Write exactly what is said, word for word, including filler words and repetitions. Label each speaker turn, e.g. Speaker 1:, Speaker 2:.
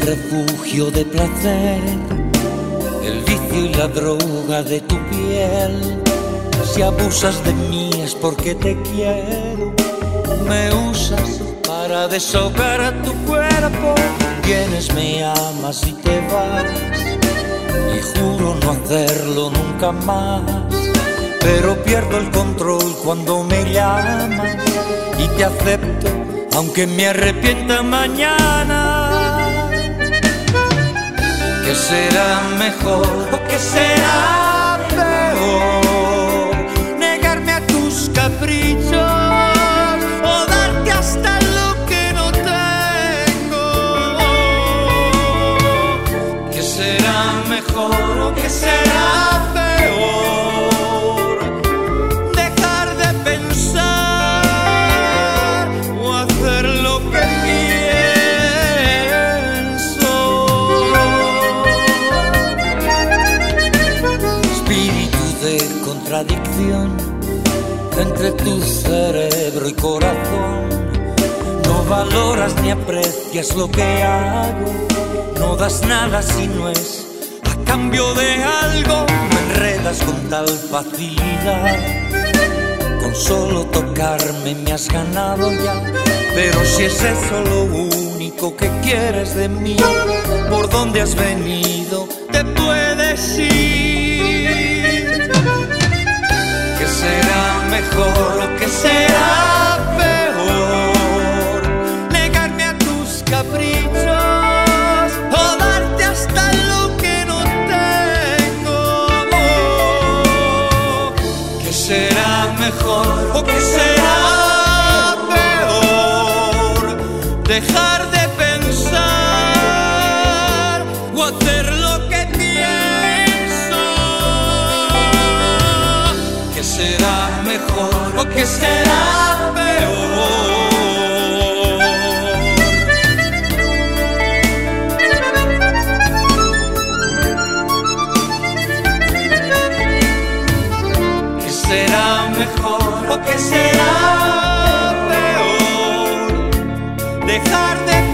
Speaker 1: refugio de placer, el vicio y la droga de tu piel. Si abusas de mí es porque te quiero, me usas para desahogar a tu cuerpo. Vienes, me amas y te vas, y juro no hacerlo nunca más. Pero pierdo el control cuando me llamas y te acepto, aunque me arrepienta mañana. ¿Qué será mejor o qué será peor? ¿Negarme a tus caprichos o darte hasta lo que no tengo? ¿Qué será mejor o qué será peor? ¿Dejar de pensar o hacer lo que pienso? Espíritu de contradicción entre tu cerebro y corazón. No valoras ni aprecias lo que hago, no das nada si no es a cambio de algo. Me enredas con tal facilidad, con solo tocarme me has ganado ya. Pero si es eso lo único que quieres de mí, ¿por dónde has venido? Te puedes ir. ¿Qué será mejor o qué será peor? ¿Negarme a tus caprichos o darte hasta lo que no tengo? ¿Qué será mejor o qué será peor? ¿Dejar de pensar o hacer lo que pienso? ¿Qué será mejor o qué será peor? ¿Qué será mejor o qué será peor? Dejar de